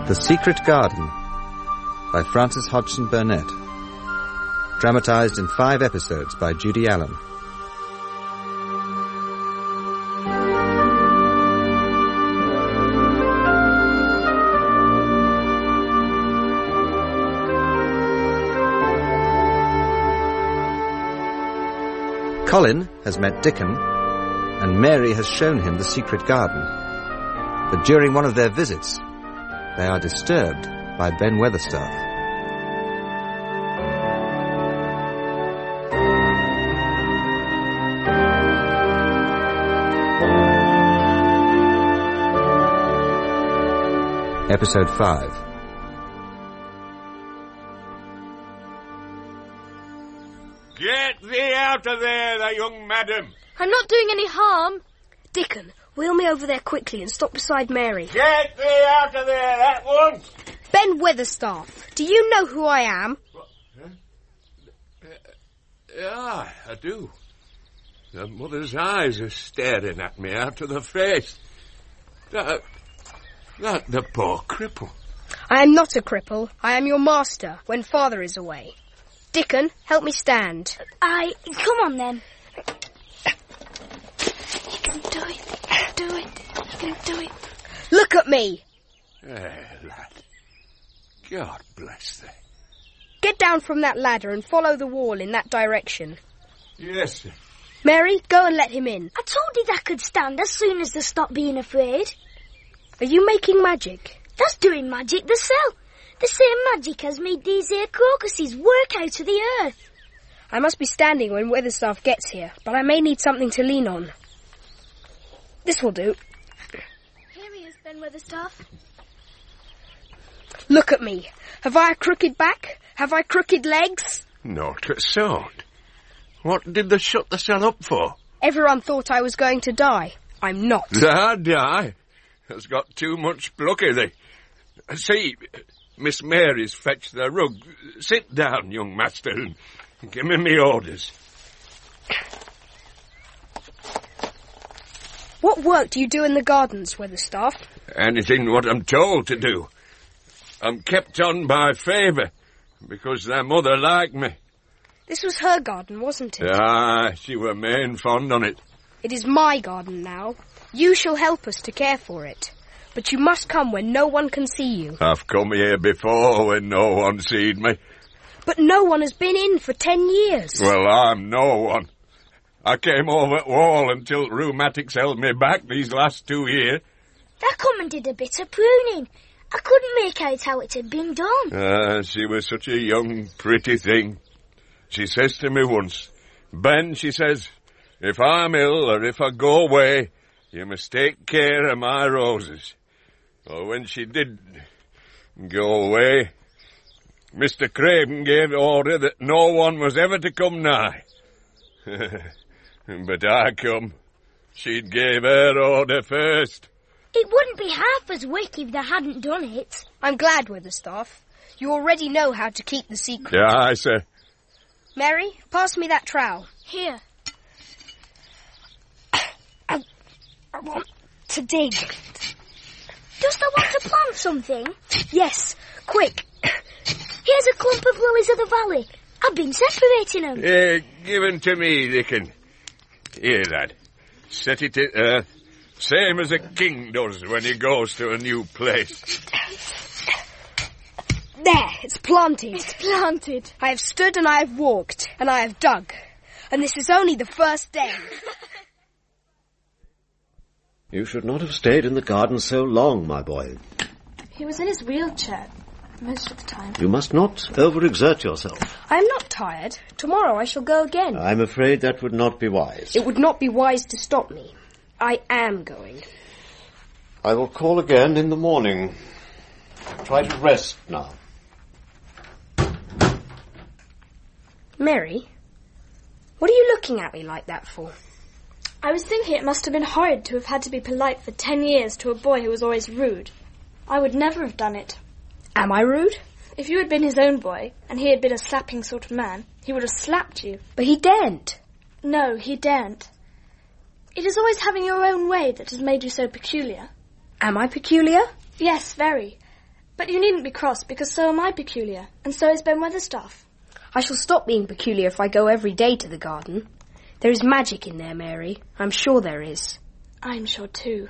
The Secret Garden by Frances Hodgson Burnett. Dramatised in 5 episodes by Judy Allen. Colin has met Dickon, and Mary has shown him the secret garden. But during one of their visits, they are disturbed by Ben Weatherstaff. Episode 5. Get thee out of there, thou young madam! I'm not doing any harm. Dickon, wheel me over there quickly and stop beside Mary. Get thee out of there at once! Ben Weatherstaff, do you know who I am? What? Huh? Yeah, I do. The mother's eyes are staring at me out of the face. That the poor cripple. I am not a cripple. I am your master when Father is away. Dickon, help me stand. Come on then. You can do it. Do it. You can do it. Look at me. Lad. God bless thee. Get down from that ladder and follow the wall in that direction. Yes, sir. Mary, go and let him in. I told you that could stand as soon as they stopped being afraid. Are you making magic? That's doing magic themselves. The same magic as made these here crocuses work out of the earth. I must be standing when Weatherstaff gets here, but I may need something to lean on. This will do. Here he is, Ben Weatherstaff. Look at me. Have I a crooked back? Have I crooked legs? Not a sort. What did they shut the cell up for? Everyone thought I was going to die. I'm not. Die? Has got too much pluck in thee. See, Miss Mary's fetched the rug. Sit down, young master, and give me my orders. What work do you do in the gardens, Weatherstaff? Anything what I'm told to do. I'm kept on by favour, because their mother liked me. This was her garden, wasn't it? Ah, she were main fond on it. It is my garden now. You shall help us to care for it. But you must come when no one can see you. I've come here before when no one seed me. But no one has been in for 10 years. Well, I'm no one. I came over the wall until rheumatics held me back these last 2 years. They come and did a bit of pruning. I couldn't make out how it had been done. She was such a young, pretty thing. She says to me once, Ben, she says, if I'm ill or if I go away, you must take care of my roses. Well, when she did go away, Mr. Craven gave order that no one was ever to come nigh. But I come. She'd gave her order first. It wouldn't be half as wicked if they hadn't done it. I'm glad, Weatherstaff. You already know how to keep the secret. Aye, sir. Mary, pass me that trowel. Here. I want to dig. Dost thou want to plant something? Yes, quick. Here's a clump of lilies of the valley. I've been separating them. Give 'em to me, Dickon. Here, lad. Set it in earth. Same as a king does when he goes to a new place. There, it's planted. It's planted. I have stood and I have walked and I have dug. And this is only the first day. You should not have stayed in the garden so long, my boy. He was in his wheelchair most of the time. You must not overexert yourself. I am not tired. Tomorrow I shall go again. I'm afraid that would not be wise. It would not be wise to stop me. I am going. I will call again in the morning. Try to rest now. Mary, what are you looking at me like that for? I was thinking it must have been horrid to have had to be polite for 10 years to a boy who was always rude. I would never have done it. Am I rude? If you had been his own boy, and he had been a slapping sort of man, he would have slapped you. But he daren't. No, he daren't. It is always having your own way that has made you so peculiar. Am I peculiar? Yes, very. But you needn't be cross, because so am I peculiar, and so is Ben Weatherstaff. I shall stop being peculiar if I go every day to the garden. There is magic in there, Mary. I'm sure there is. I'm sure too.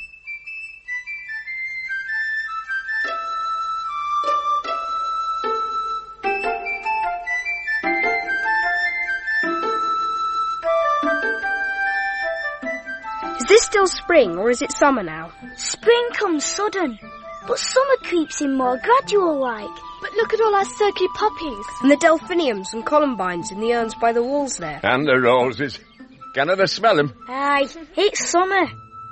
Is this still spring, or is it summer now? Spring comes sudden, but summer creeps in more gradual-like. But look at all our silky poppies. And the delphiniums and columbines in the urns by the walls there. And the roses. Can I smell them? Aye, it's summer.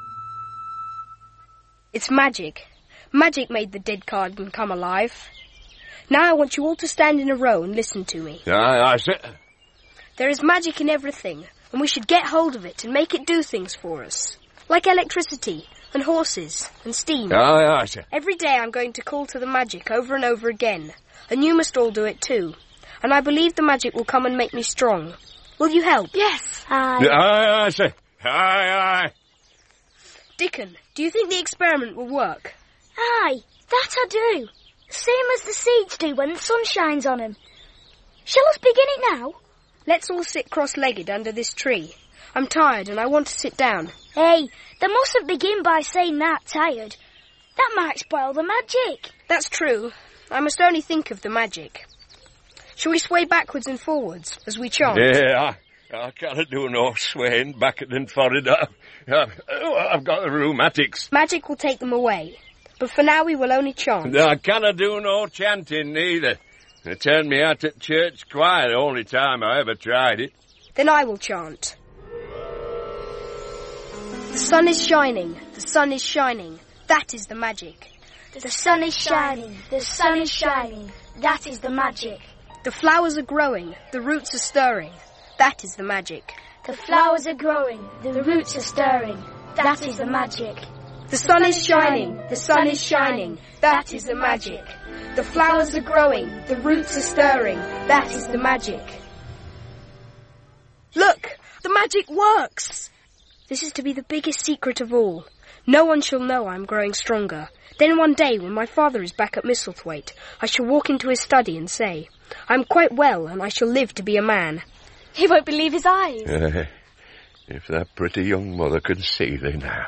It's magic. Magic made the dead garden come alive. Now I want you all to stand in a row and listen to me. Aye, sir. There is magic in everything, and we should get hold of it and make it do things for us. Like electricity, and horses, and steam. Aye, sir. Every day I'm going to call to the magic over and over again, and you must all do it too. And I believe the magic will come and make me strong. Will you help? Yes. Aye. Aye, sir. Aye. Dickon, do you think the experiment will work? Aye, that I do. Same as the seeds do when the sun shines on them. Shall us begin it now? Let's all sit cross-legged under this tree. I'm tired and I want to sit down. Hey, they mustn't begin by saying that tired. That might spoil the magic. That's true. I must only think of the magic. Shall we sway backwards and forwards as we chant? Yeah, I can't do no swaying backward and forward. I've got the rheumatics. Magic will take them away. But for now we will only chant. I can't do no chanting neither. They turned me out at church choir the only time I ever tried it. Then I will chant. The sun is shining, the sun is shining. That is the magic. The sun is shining, the sun is shining. That is the magic. The flowers are growing, the roots are stirring. That is the magic. The flowers are growing, the roots are stirring. That is the magic. The sun is shining, the sun is shining. That is the magic. The flowers are growing, the roots are stirring. That is the magic. Look, the magic works. This is to be the biggest secret of all. No one shall know I'm growing stronger. Then one day, when my father is back at Misselthwaite, I shall walk into his study and say, I'm quite well and I shall live to be a man. He won't believe his eyes. If that pretty young mother could see thee now.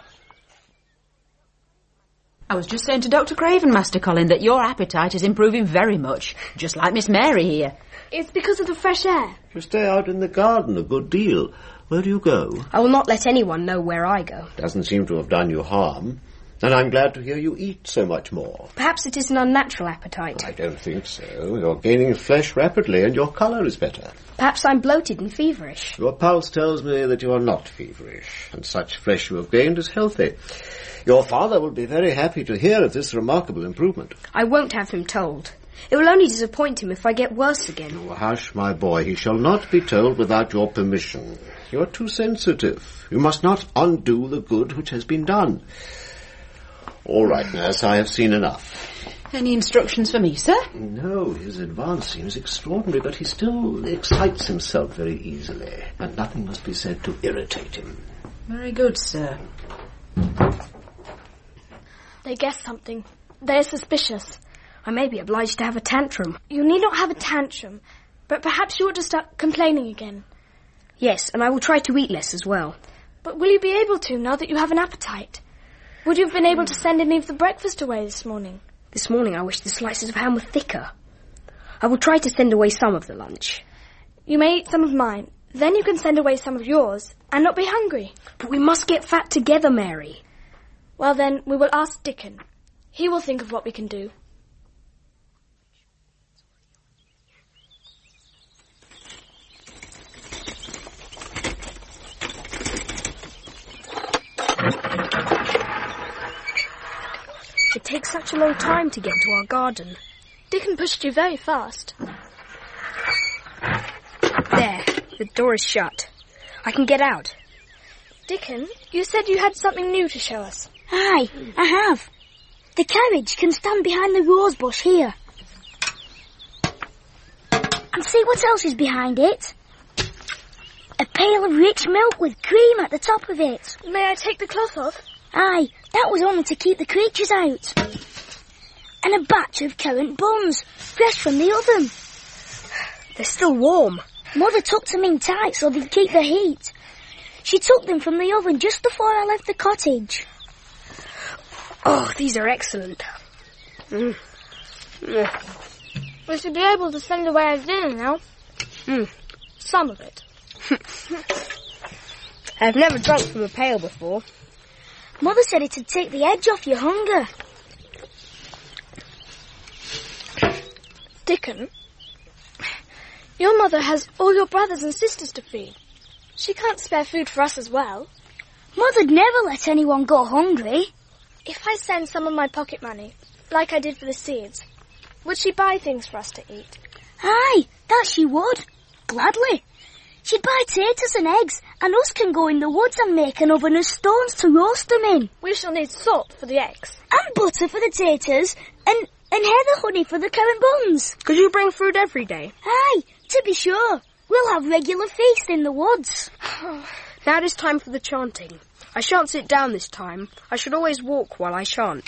I was just saying to Dr. Craven, Master Colin, that your appetite is improving very much, just like Miss Mary here. It's because of the fresh air. You stay out in the garden a good deal. Where do you go? I will not let anyone know where I go. Doesn't seem to have done you harm. And I'm glad to hear you eat so much more. Perhaps it is an unnatural appetite. I don't think so. You're gaining flesh rapidly and your colour is better. Perhaps I'm bloated and feverish. Your pulse tells me that you are not feverish, and such flesh you have gained is healthy. Your father will be very happy to hear of this remarkable improvement. I won't have him told. It will only disappoint him if I get worse again. Oh, hush, my boy. He shall not be told without your permission. You're too sensitive. You must not undo the good which has been done. All right, nurse, I have seen enough. Any instructions for me, sir? No, his advance seems extraordinary, but he still excites himself very easily, and nothing must be said to irritate him. Very good, sir. They guess something. They're suspicious. I may be obliged to have a tantrum. You need not have a tantrum, but perhaps you ought to start complaining again. Yes, and I will try to eat less as well. But will you be able to, now that you have an appetite? Would you have been able to send any of the breakfast away this morning? This morning I wish the slices of ham were thicker. I will try to send away some of the lunch. You may eat some of mine. Then you can send away some of yours and not be hungry. But we must get fat together, Mary. Well, then, we will ask Dickon. He will think of what we can do. It takes such a long time to get to our garden. Dickon pushed you very fast. There, the door is shut. I can get out. Dickon, you said you had something new to show us. Aye, I have. The carriage can stand behind the rose bush here. And see what else is behind it? A pail of rich milk with cream at the top of it. May I take the cloth off? Aye, that was only to keep the creatures out. and a batch of currant buns, fresh from the oven. They're still warm. Mother tucked them in tight so they'd keep the heat. She took them from the oven just before I left the cottage. Oh, these are excellent. We should be able to send away our dinner now. Some of it. I've never drunk from a pail before. Mother said it'd take the edge off your hunger. Dickon, your mother has all your brothers and sisters to feed. She can't spare food for us as well. Mother'd never let anyone go hungry. If I send some of my pocket money, like I did for the seeds, would she buy things for us to eat? Aye, that she would. Gladly. She'd buy taters and eggs, and us can go in the woods and make an oven of stones to roast them in. We shall need salt for the eggs. And butter for the taters, and heather honey for the currant buns. Could you bring food every day? Aye, to be sure. We'll have regular feast in the woods. Now it is time for the chanting. I shan't sit down this time. I should always walk while I chant.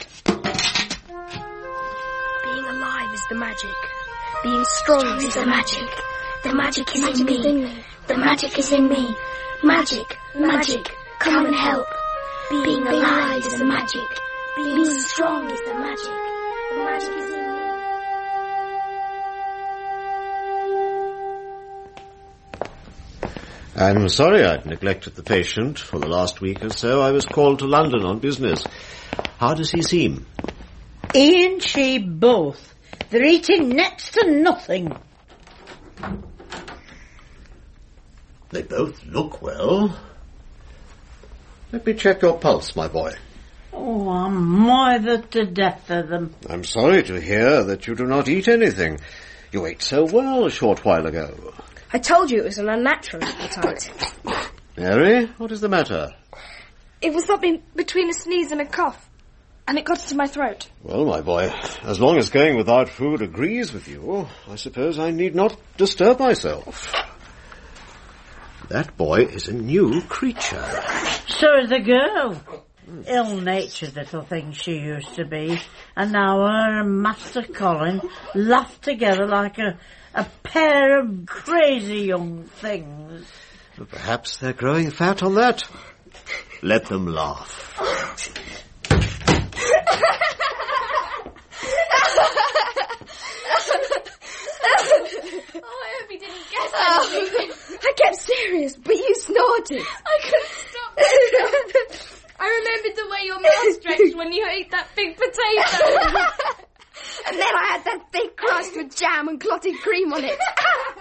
Being alive is the magic. Being strong is the magic. The magic is in me. The magic is in me. Magic, magic, come and help. Being alive is the magic. Being strong is the magic. The magic is in me. I'm sorry I'd neglected the patient. For the last week or so I was called to London on business. How does he seem? He and she both. They're eating next to nothing. They both look well. Let me check your pulse, my boy. Oh, I'm moithered to death of them. I'm sorry to hear that you do not eat anything. You ate so well a short while ago. I told you it was an unnatural appetite. Mary, what is the matter? It was something between a sneeze and a cough, and it got into my throat. Well, my boy, as long as going without food agrees with you, I suppose I need not disturb myself. That boy is a new creature. So is the girl. Ill-natured little thing she used to be, and now her and Master Colin laugh together like a pair of crazy young things. Perhaps they're growing fat on that. Let them laugh. Oh, I hope he didn't guess anything. I kept serious, but you snorted. I couldn't stop. I remembered the way your mouth stretched when you ate that big potato. And then I had that thick crust with jam and clotted cream on it.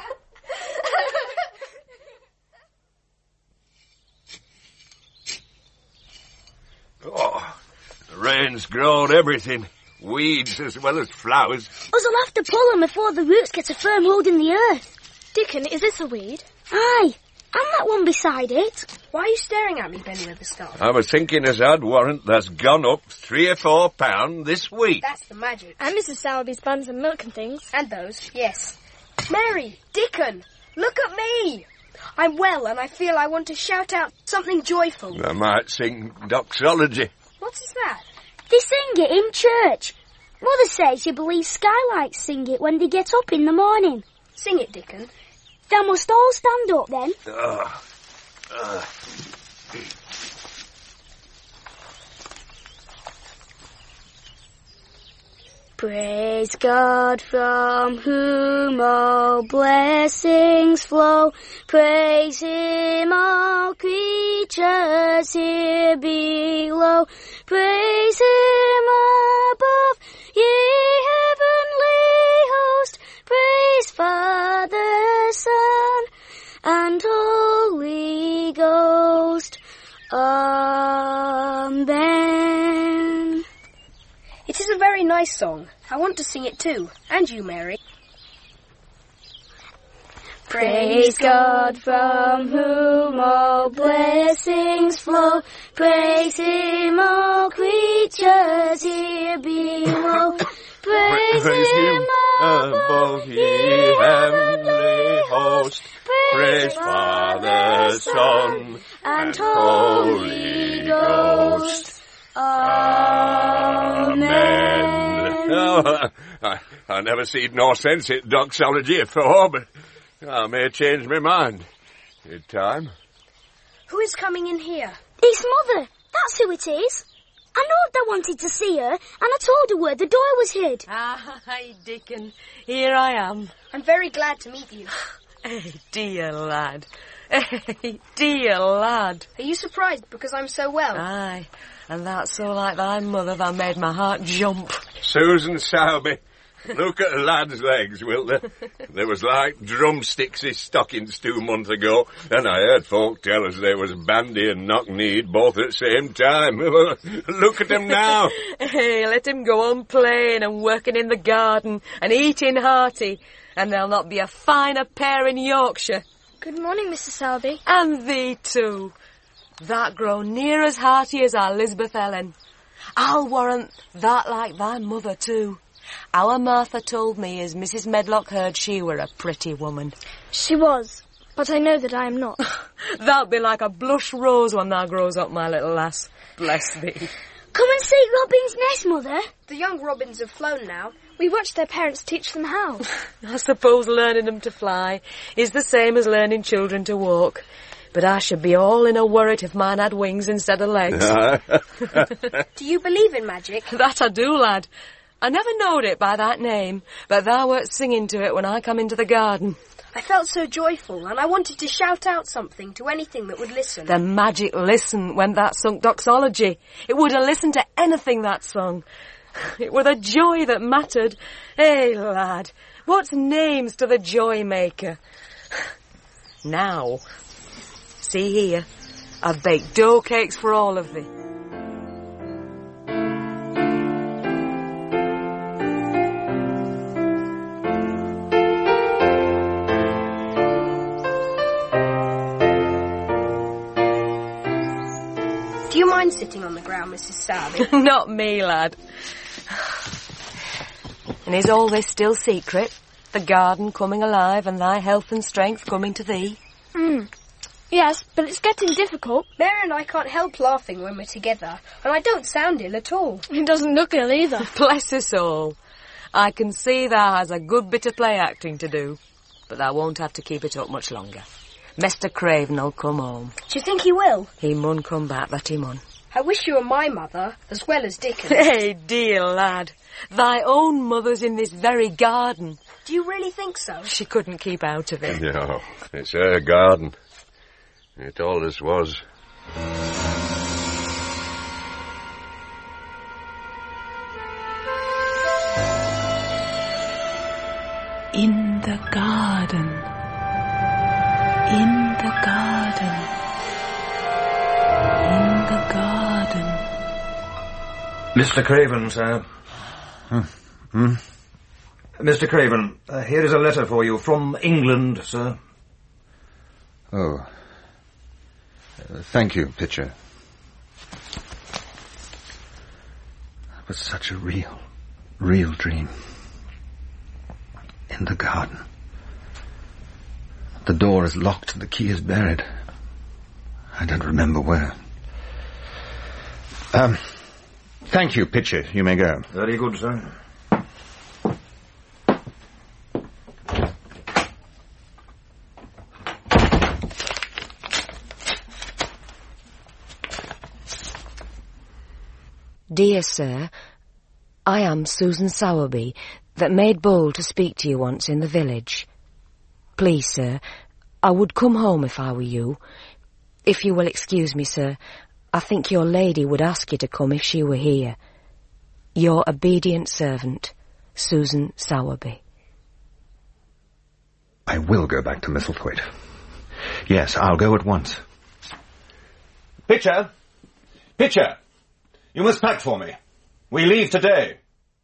Oh, the rain's grown everything. Weeds as well as flowers. Us'll have to pull them before the roots get a firm hold in the earth. Dickon, is this a weed? Aye, and that one beside it. Why are you staring at me, Benny Weatherstaff? I was thinking as I'd warrant that's gone up 3 or 4 pound this week. That's the magic. And Mrs. Sowerby's buns and milk and things. And those, yes. Mary, Dickon, look at me. I'm well and I feel I want to shout out something joyful. I might sing doxology. What is that? They sing it in church. Mother says you believe skylights sing it when they get up in the morning. Sing it, Dickon. They must all stand up then. Praise God from whom all blessings flow. Praise Him all creatures here below. Praise Him above, ye heavenly host. Praise Father, Son, and Holy Ghost. Amen. It is a very nice song. I want to sing it too. And you, Mary. Praise God from whom all blessings flow. Praise Him all creatures here below. Praise Him above, ye heavenly host. Praise Father, Son, and Holy Ghost. Amen. Oh, I never seen no sense in doxology afore, but I may change my mind in time. Who is coming in here? It's Mother. That's who it is. I know they wanted to see her, and I told her where the door was hid. Hi, Dickon. Here I am. I'm very glad to meet you. Hey, dear lad. Hey, dear lad. Are you surprised because I'm so well? Aye, and that's so like thy mother that made my heart jump. Susan Sowerby, look at the lad's legs, will they? They was like drumsticks in stockings 2 months ago, and I heard folk tell us they was bandy and knock-kneed both at the same time. Look at them now. Hey, let him go on playing and working in the garden and eating hearty, and there'll not be a finer pair in Yorkshire. Good morning, Mrs. Sowerby. And thee too. That grow near as hearty as our Lisbeth Ellen. I'll warrant that like thy mother too. Our Martha told me as Mrs. Medlock heard she were a pretty woman. She was, but I know that I am not. Thou'lt be like a blush rose when thou grows up, my little lass. Bless thee. Come and see Robin's nest, Mother. The young robins have flown now. We watched their parents teach them how. I suppose learning them to fly is the same as learning children to walk. But I should be all in a worrit if mine had wings instead of legs. Do you believe in magic? That I do, lad. I never knowed it by that name, but thou wert singing to it when I come into the garden. I felt so joyful, and I wanted to shout out something to anything that would listen. The magic listen when that sung doxology. It would have listened to anything that sung. It were the joy that mattered. Hey, lad, what's names to the joy maker? Now, see here, I've baked dough cakes for all of thee. Do you mind sitting on the ground, Mrs. Sowerby? Not me, lad. And is all this still secret? The garden coming alive and thy health and strength coming to thee? Yes, but it's getting difficult. Mary and I can't help laughing when we're together, and I don't sound ill at all. It doesn't look ill either. Bless us all. I can see thou has a good bit of play acting to do, but thou won't have to keep it up much longer. Mr. Craven'll come home. Do you think he will? He mun come back, that he mun. I wish you were my mother, as well as Dickon. Hey, dear lad, thy own mother's in this very garden. Do you really think so? She couldn't keep out of it. No, it's her garden. It always was. In the garden. In the garden. In the garden. Mr. Craven, sir. Mr. Craven, here is a letter for you from England, sir. Oh. Thank you, Pitcher. It was such a real dream. In the garden. The door is locked and the key is buried. I don't remember where. Thank you, Pitcher. You may go. Very good, sir. Dear sir, I am Susan Sowerby, that made bold to speak to you once in the village. Please, sir, I would come home if I were you. If you will excuse me, sir, I think your lady would ask you to come if she were here. Your obedient servant, Susan Sowerby. I will go back to Misselthwaite. Yes, I'll go at once. Pitcher! Pitcher! You must pack for me. We leave today.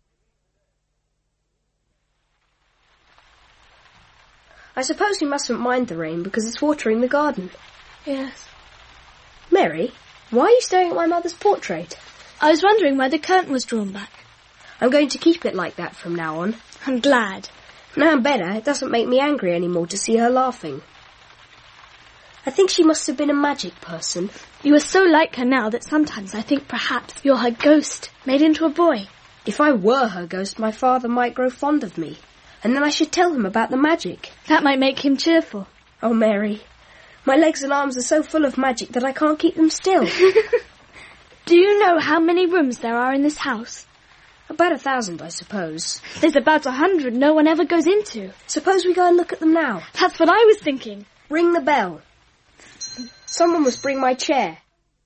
I suppose you mustn't mind the rain because it's watering the garden. Yes. Mary, why are you staring at my mother's portrait? I was wondering why the curtain was drawn back. I'm going to keep it like that from now on. I'm glad. Now I'm better. It doesn't make me angry anymore to see her laughing. I think she must have been a magic person. You are so like her now that sometimes I think perhaps you're her ghost, made into a boy. If I were her ghost, my father might grow fond of me, and then I should tell him about the magic. That might make him cheerful. Oh, Mary, my legs and arms are so full of magic that I can't keep them still. Do you know how many rooms there are in this house? About 1,000, I suppose. There's about 100 no one ever goes into. Suppose we go and look at them now. That's what I was thinking. Ring the bell. Someone must bring my chair.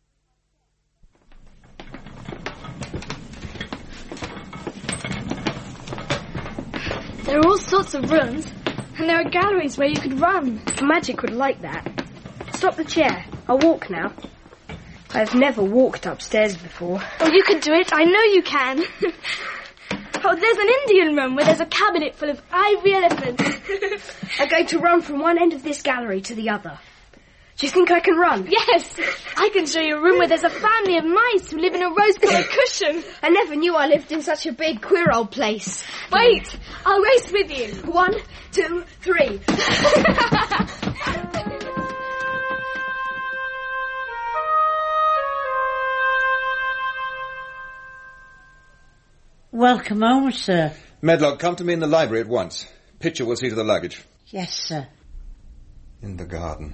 There are all sorts of rooms, and there are galleries where you could run. The magic would like that. Stop the chair. I'll walk now. I've never walked upstairs before. Oh, you can do it. I know you can. Oh, there's an Indian room where there's a cabinet full of ivory elephants. I'm going to run from one end of this gallery to the other. Do you think I can run? Yes. I can show you a room where there's a family of mice who live in a rose-coloured cushion. I never knew I lived in such a big, queer old place. Wait, I'll race with you. 1, 2, 3. Welcome home, sir. Medlock, come to me in the library at once. Pitcher will see to the luggage. Yes, sir. In the garden.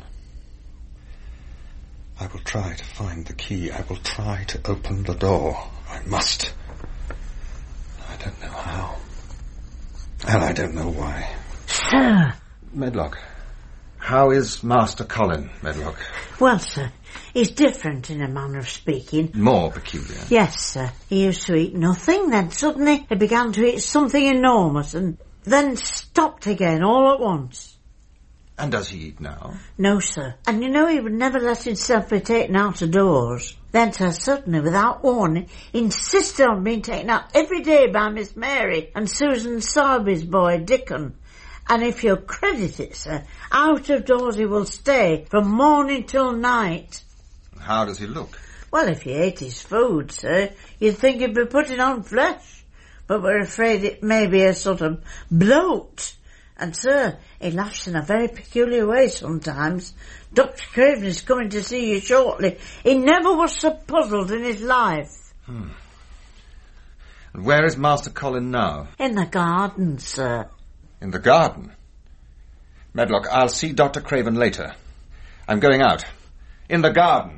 I will try to find the key. I will try to open the door. I must. I don't know how. And I don't know why. Sir. Medlock. How is Master Colin, Medlock? Well, sir, he's different in a manner of speaking. More peculiar? Yes, sir. He used to eat nothing, then suddenly he began to eat something enormous, and then stopped again all at once. And does he eat now? No, sir. And you know he would never let himself be taken out of doors. Then, sir, suddenly, without warning, insisted on being taken out every day by Miss Mary and Susan Sowerby's boy, Dickon. And if you'll credit it, sir, out of doors he will stay from morning till night. How does he look? Well, if he ate his food, sir, you'd think he'd be putting on flesh. But we're afraid it may be a sort of bloat. And, sir, he laughs in a very peculiar way sometimes. Dr. Craven is coming to see you shortly. He never was so puzzled in his life. And where is Master Colin now? In the garden, sir. In the garden? Medlock, I'll see Dr. Craven later. I'm going out. In the garden.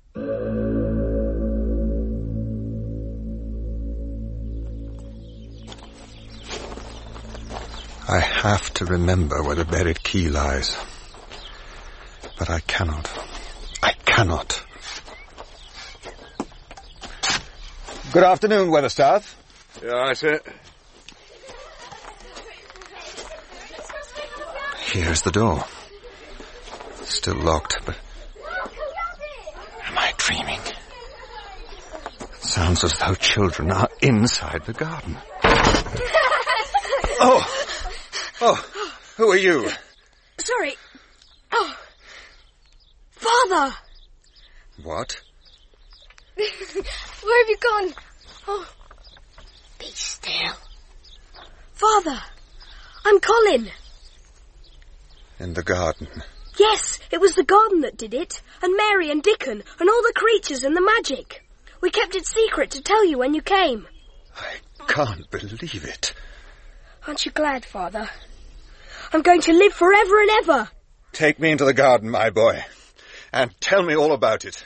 I have to remember where the buried key lies. But I cannot. I cannot. Good afternoon, Weatherstaff. Yeah, I see. Here's the door. Still locked, but... Am I dreaming? It sounds as though children are inside the garden. Oh, who are you? Sorry. Oh, Father! What? Where have you gone? Oh, be still. Father, I'm Colin. In the garden. Yes, it was the garden that did it, and Mary and Dickon, and all the creatures and the magic. We kept it secret to tell you when you came. I can't believe it. Aren't you glad, Father? I'm going to live forever and ever. Take me into the garden, my boy, and tell me all about it.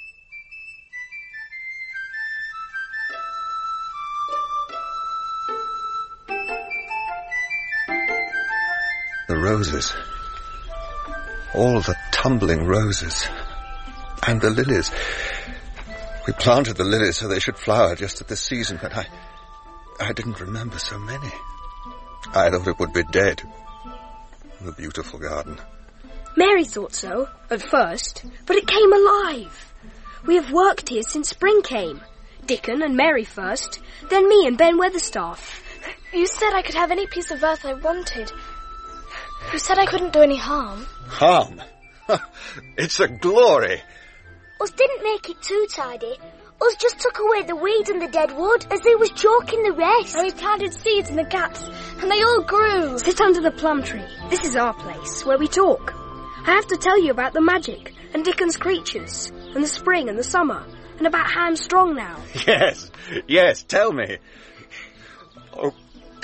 The roses. All the tumbling roses. And the lilies. We planted the lilies so they should flower just at this season, but I didn't remember so many. I thought it would be dead. The beautiful garden. Mary thought so, at first, but it came alive. We have worked here since spring came. Dickon and Mary first, then me and Ben Weatherstaff. You said I could have any piece of earth I wanted. You said I couldn't do any harm. Harm? It's a glory. Us didn't make it too tidy. Us just took away the weeds and the dead wood as they was chalking the rest. And we planted seeds in the gaps, and they all grew. Sit under the plum tree. This is our place, where we talk. I have to tell you about the magic, and Dickon's creatures, and the spring and the summer, and about how I'm strong now. Yes, tell me.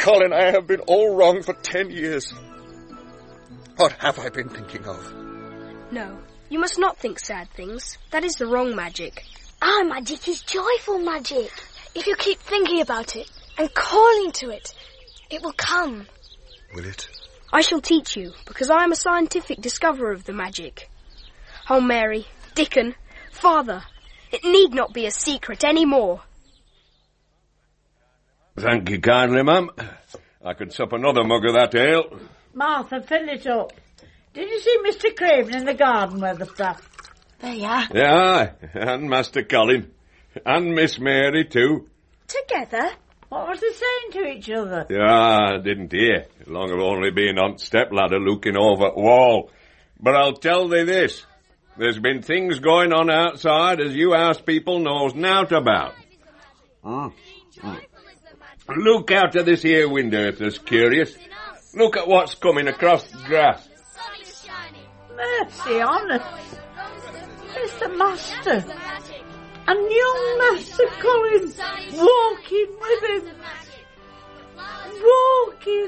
Colin, I have been all wrong for 10 years. What have I been thinking of? No, you must not think sad things. That is the wrong magic. Our magic is joyful magic. If you keep thinking about it and calling to it, it will come. Will it? I shall teach you, because I am a scientific discoverer of the magic. Oh, Mary, Dickon, Father, it need not be a secret any more. Thank you kindly, ma'am. I could sup another mug of that ale. Martha, fill it up. Did you see Mr. Craven in the garden with the stuff? There you are. Yeah, and Master Colin. And Miss Mary, too. Together? What was they saying to each other? Yeah, I didn't hear. Long of only being on stepladder looking over at wall. But I'll tell thee this. There's been things going on outside as you house people knows nought about. Look out of this here window if there's curious. Look at what's coming across the grass. Mercy on us. It's the Master. And young Master Colin walking with him. Walking.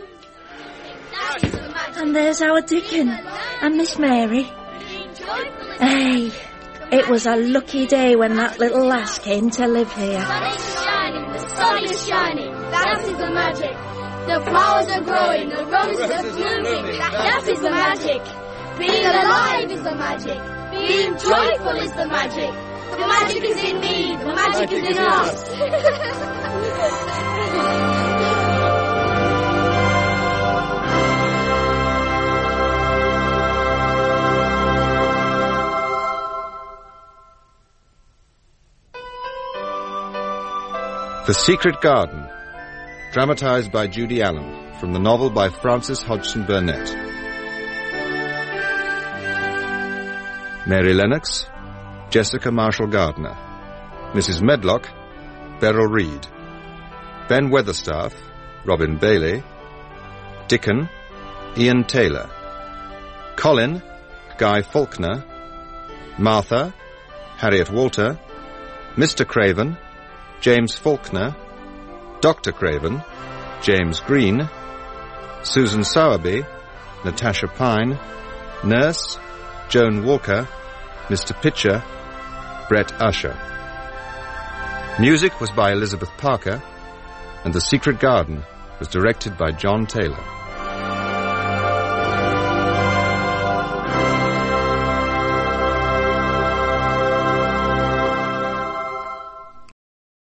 And there's our Dickon and Miss Mary. Hey, it was a lucky day when that little lass came to live here. The sun is shining. That is the magic. The flowers are growing. The roses are blooming. That is the magic. Being alive is the magic. Being joyful is the magic. The magic is in me. The magic is in us. The Secret Garden, dramatised by Judy Allen, from the novel by Frances Hodgson Burnett. Mary Lennox, Jessica Marshall Gardner. Mrs. Medlock, Beryl Reid. Ben Weatherstaff, Robin Bailey. Dickon, Ian Taylor. Colin, Guy Faulkner. Martha, Harriet Walter. Mr. Craven, James Faulkner. Dr. Craven, James Green. Susan Sowerby, Natasha Pine. Nurse, Joan Walker. Mr. Pitcher, Brett Usher. Music was by Elizabeth Parker, and The Secret Garden was directed by John Taylor.